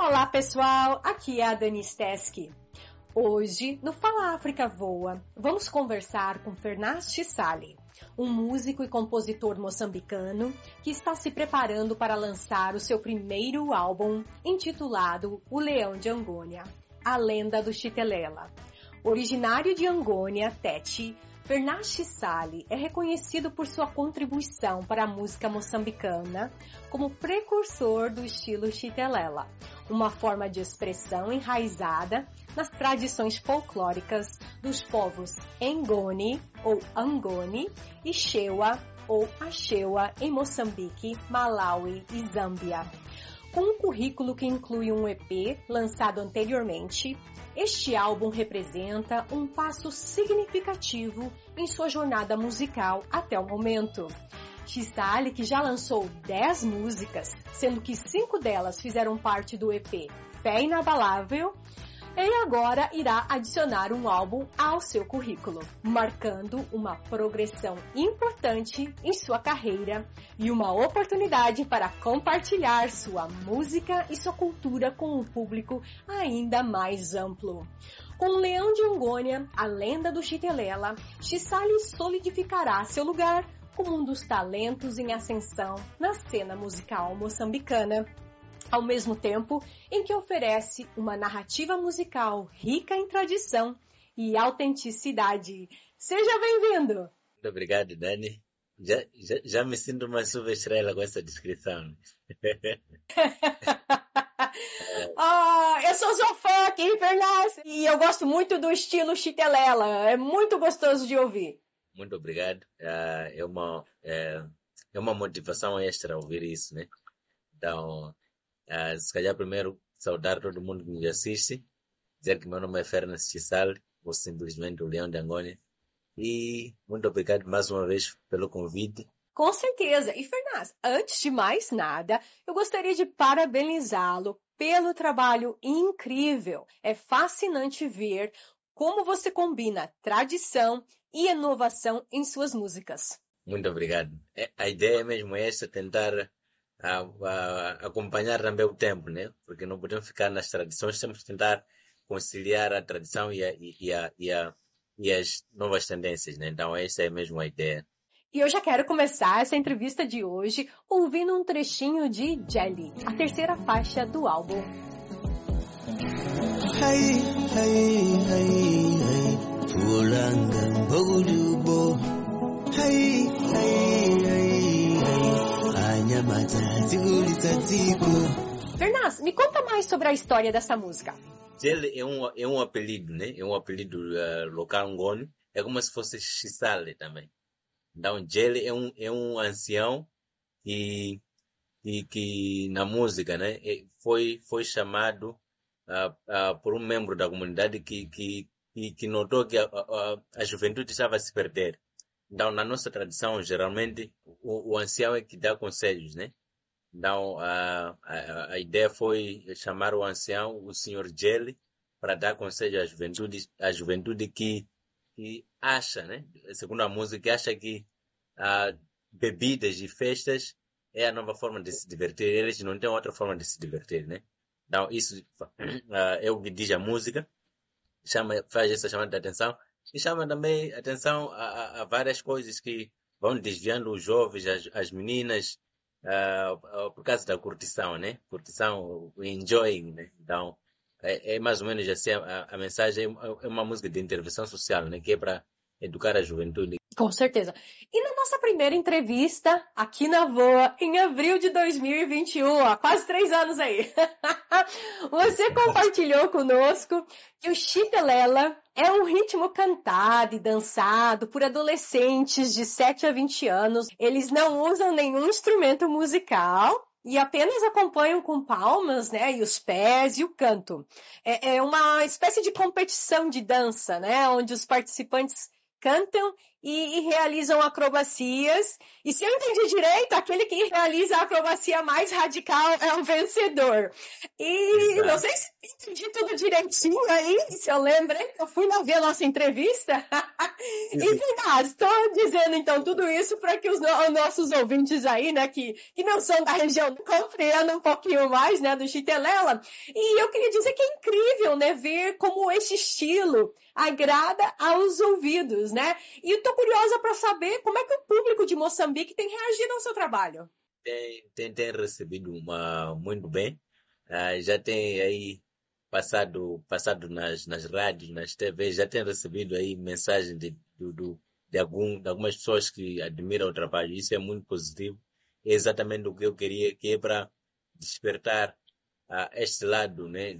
Olá pessoal, aqui é a Dani Steski. Hoje, no Fala África Voa, vamos conversar com Fernás Chisale, um músico e compositor moçambicano que está se preparando para lançar o seu primeiro álbum intitulado O Leão de Angônia, a lenda do Chitelela. Originário de Angônia, Tete, Fernás Chisale é reconhecido por sua contribuição para a música moçambicana como precursor do estilo Chitelela, uma forma de expressão enraizada nas tradições folclóricas dos povos Ngoni ou Angoni e Chewa ou Achewa em Moçambique, Malawi e Zâmbia. Com um currículo que inclui um EP lançado anteriormente, este álbum representa um passo significativo em sua jornada musical até o momento. Chisale, que já lançou 10 músicas, sendo que 5 delas fizeram parte do EP Fé Inabalável, ele agora irá adicionar um álbum ao seu currículo, marcando uma progressão importante em sua carreira e uma oportunidade para compartilhar sua música e sua cultura com um público ainda mais amplo. Com o Leão de Angônia, a lenda do Chitelela, Chisale solidificará seu lugar como um dos talentos em ascensão na cena musical moçambicana, ao mesmo tempo em que oferece uma narrativa musical rica em tradição e autenticidade. Seja bem-vindo! Muito obrigado, Dani. Já me sinto uma superestrela com essa descrição. Eu sou sua fã aqui, Fernás, e eu gosto muito do estilo Chitelela. É muito gostoso de ouvir. Muito obrigado. É uma motivação extra ouvir isso, né? Então, se calhar primeiro saudar todo mundo que nos assiste, dizer que meu nome é Fernás Chisale, ou simplesmente o Leão de Angônia, e muito obrigado mais uma vez pelo convite. Com certeza. E Fernás, antes de mais nada, eu gostaria de parabenizá-lo pelo trabalho incrível. É fascinante ver como você combina tradição e inovação em suas músicas. Muito obrigado. A ideia é mesmo essa, tentar acompanhar também o tempo, né? Porque não podemos ficar nas tradições, temos que tentar conciliar a tradição e as novas tendências, né? Então essa é mesmo a ideia. E eu já quero começar essa entrevista de hoje ouvindo um trechinho de Jelly, a terceira faixa do álbum. Hey, hey, hey, hey, Fulanga Bogudubo. Hey, hey, hey, hey, Anyamata Tigulisa Tigo. Fernás, me conta mais sobre a história dessa música. Jelly é um apelido, né? É um apelido local ngoni. É como se fosse Chisale também. Então, Jelly é um ancião que na música, né, foi chamado por um membro da comunidade que notou que a juventude estava a se perder. Então, na nossa tradição, geralmente, o ancião é que dá conselhos, né? Então, a ideia foi chamar o ancião, o senhor Jelly, para dar conselho à juventude que acha, né? Segundo a música, acha que bebidas e festas é a nova forma de se divertir. Eles não têm outra forma de se divertir, né? Então, isso é o que diz a música. Faz essa chamada de atenção. E chama também atenção a várias coisas que vão desviando os jovens, as meninas, por causa da curtição, né? Curtição, o enjoying, né? Então, é mais ou menos assim, a mensagem é uma música de intervenção social, né? Que é para educar a juventude. Com certeza. E na nossa primeira entrevista, aqui na VOA, em abril de 2021, há quase 3 anos aí, você compartilhou conosco que o Chitelela é um ritmo cantado e dançado por adolescentes de 7 a 20 anos. Eles não usam nenhum instrumento musical e apenas acompanham com palmas, né, e os pés e o canto. É uma espécie de competição de dança, né, onde os participantes cantam e realizam acrobacias. E se eu entendi direito, aquele que realiza a acrobacia mais radical é o vencedor. E não Exato. sei se entendi tudo direitinho aí, se eu lembrei, eu fui lá ver a nossa entrevista. E estou dizendo então tudo isso para que os nossos ouvintes aí, né, que não são da região, compreendam um pouquinho mais, né, do Xitelela. E eu queria dizer que é incrível, né, ver como esse estilo agrada aos ouvidos, né? E estou curiosa para saber como é que o público de Moçambique tem reagido ao seu trabalho. Tem recebido muito bem. Já tem aí passado nas rádios, nas TVs, já tem recebido aí mensagem de algumas pessoas que admiram o trabalho. Isso é muito positivo. É exatamente o que eu queria, que é para despertar este lado, né,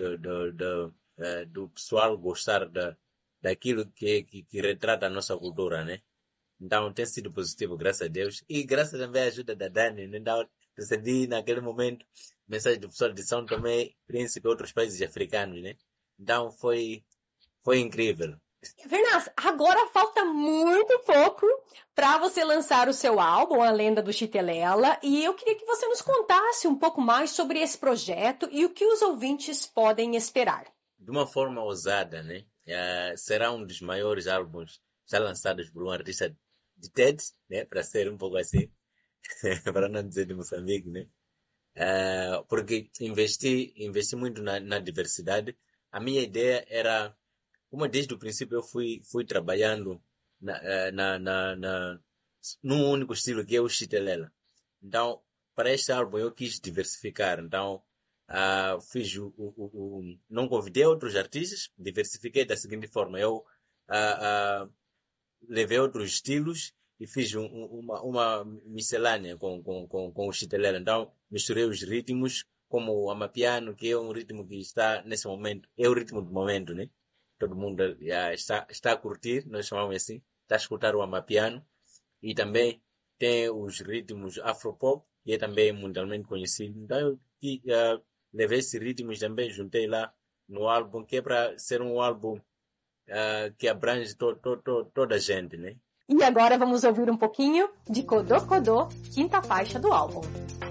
do pessoal gostar daquilo que retrata a nossa cultura, né? Então tem sido positivo, graças a Deus. E graças também à ajuda da Dani, né? Então, recebi naquele momento mensagem do pessoal de São Tomé, Príncipe e outros países africanos, né? Então foi incrível. Vernas, agora falta muito pouco para você lançar o seu álbum, A Lenda do Xitelela, e eu queria que você nos contasse um pouco mais sobre esse projeto e o que os ouvintes podem esperar. De uma forma ousada, né? Será um dos maiores álbuns já lançados por um artista de TED, né? Para ser um pouco assim, para não dizer de Moçambique, né? Porque investi muito na diversidade. A minha ideia era, como desde o princípio eu fui trabalhando num único estilo que é o Xitelela. Então, para este álbum eu quis diversificar. Então, não convidei outros artistas, diversifiquei da seguinte forma. Eu levei outros estilos e fiz uma miscelânea com o Xitelela. Então, misturei os ritmos, como o amapiano, que é um ritmo que está nesse momento, é o ritmo do momento, né? Todo mundo está a curtir, nós chamamos assim, está a escutar o amapiano. E também tem os ritmos afropop, que é também mundialmente conhecido. Então, eu levei esses ritmos também, juntei lá no álbum, que é para ser um álbum que abrange toda a gente, né? E agora vamos ouvir um pouquinho de Kodô Kodô, quinta faixa do álbum.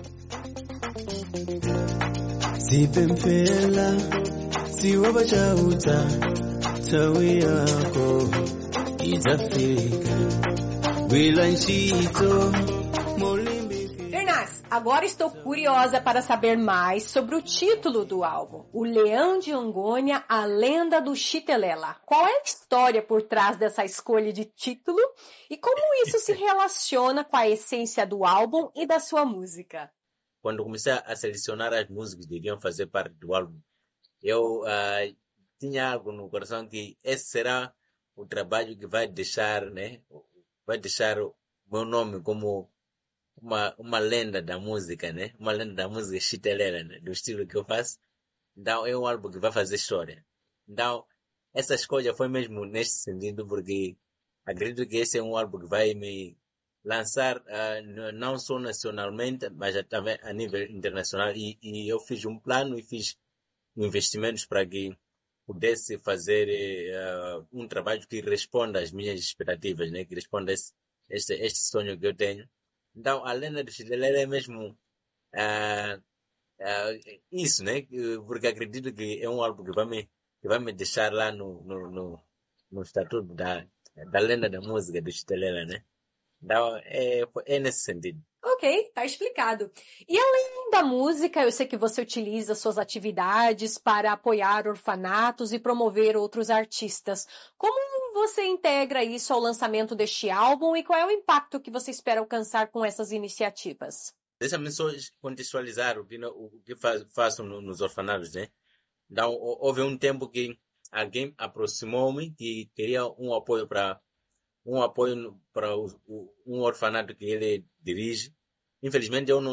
Sipempela siwabashauta tawi yako itafika bila nshito molimbi. Vernas, agora estou curiosa para saber mais sobre o título do álbum, O Leão de Angônia, A Lenda do Xitelela. Qual é a história por trás dessa escolha de título e como isso se relaciona com a essência do álbum e da sua música? Quando comecei a selecionar as músicas que deviam fazer parte do álbum, eu tinha algo no coração que esse será o trabalho que vai deixar, né? Vai deixar o meu nome como uma lenda da música, né? Uma lenda da música Xitelela, né? Do estilo que eu faço. Então é um álbum que vai fazer história. Então essa escolha foi mesmo neste sentido, porque acredito que esse é um álbum que vai me lançar não só nacionalmente, mas também a nível internacional. E eu fiz um plano e fiz investimentos para que pudesse fazer um trabalho que responda às minhas expectativas, né? Que responda a este sonho que eu tenho. Então, a lenda do Xitelela é mesmo ah, ah, isso, né? Porque acredito que é um álbum que vai me deixar lá no estatuto da lenda da música do Xitelela, né? Então, é nesse sentido. Ok, tá explicado. E além da música, eu sei que você utiliza suas atividades para apoiar orfanatos e promover outros artistas. Como você integra isso ao lançamento deste álbum e qual é o impacto que você espera alcançar com essas iniciativas? Deixa-me só contextualizar o que faço nos orfanatos, né? Então, houve um tempo que alguém aproximou-me que queria um apoio para um orfanato que ele dirige. Infelizmente, eu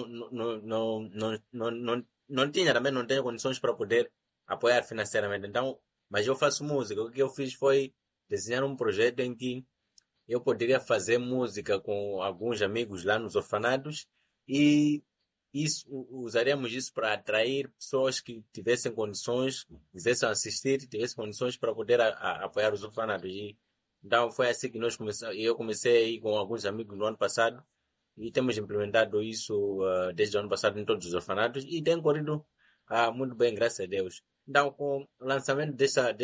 não tinha, também não tenho condições para poder apoiar financeiramente. Então, mas eu faço música. O que eu fiz foi desenhar um projeto em que eu poderia fazer música com alguns amigos lá nos orfanatos e usaríamos isso para atrair pessoas que tivessem condições, quisessem assistir, tivessem condições para poder apoiar os orfanatos. E Então foi assim que eu comecei aí com alguns amigos no ano passado e temos implementado isso desde o ano passado em todos os orfanatos e tem corrido muito bem, graças a Deus. Então, com o lançamento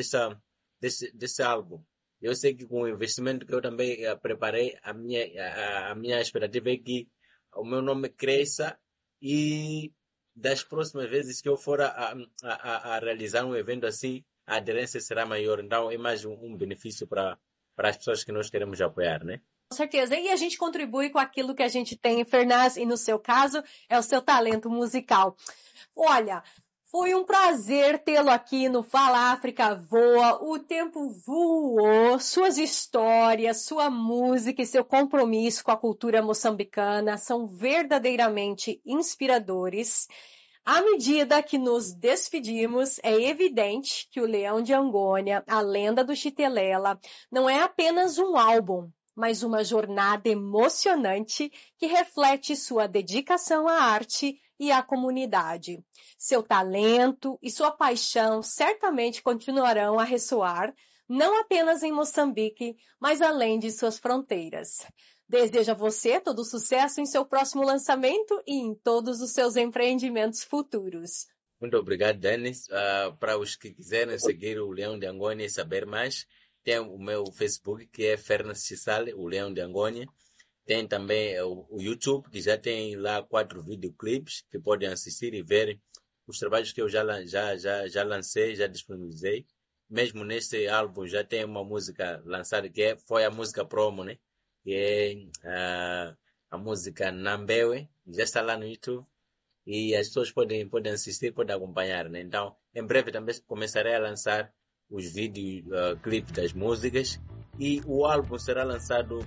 desse álbum, eu sei que com o investimento que eu também preparei, a minha expectativa é que o meu nome cresça e das próximas vezes que eu for a realizar um evento assim, a aderência será maior. Então, é mais um benefício para as pessoas que nós queremos apoiar, né? Com certeza. E a gente contribui com aquilo que a gente tem, Fernaz, e no seu caso, é o seu talento musical. Olha, foi um prazer tê-lo aqui no Fala África Voa. O tempo voou, suas histórias, sua música e seu compromisso com a cultura moçambicana são verdadeiramente inspiradores. À medida que nos despedimos, é evidente que o Leão de Angônia, a lenda do Chitelela, não é apenas um álbum, mas uma jornada emocionante que reflete sua dedicação à arte e à comunidade. Seu talento e sua paixão certamente continuarão a ressoar, não apenas em Moçambique, mas além de suas fronteiras. Desejo a você todo sucesso em seu próximo lançamento e em todos os seus empreendimentos futuros. Muito obrigado, Dennis. Para os que quiserem seguir o Leão de Angônia e saber mais, tem o meu Facebook, que é Fernaz Chisale, o Leão de Angônia. Tem também o YouTube, que já tem lá 4 videoclipes que podem assistir e ver os trabalhos que eu já lancei, já disponibilizei. Mesmo neste álbum já tem uma música lançada que foi a música promo, né? Que é a música Nambewe, já está lá no YouTube. E as pessoas podem assistir, podem acompanhar, né? Então, em breve também começarei a lançar os vídeos, clipes das músicas. E o álbum será lançado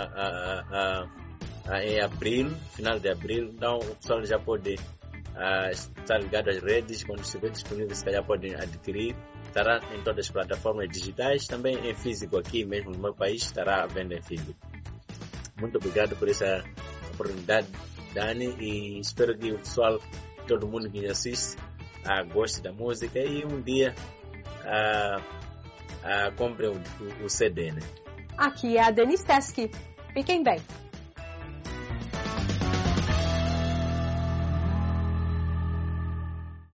em abril, final de abril. Então, o pessoal já pode estar ligado às redes. Quando estiver disponível, se calhar podem adquirir. Estará em todas as plataformas digitais, também em físico aqui mesmo no meu país, estará à venda em físico. Muito obrigado por essa oportunidade, Dani, e espero que o pessoal, todo mundo que me assiste, goste da música e um dia compre o CD, né? Aqui é a Dani Stesky. Fiquem bem.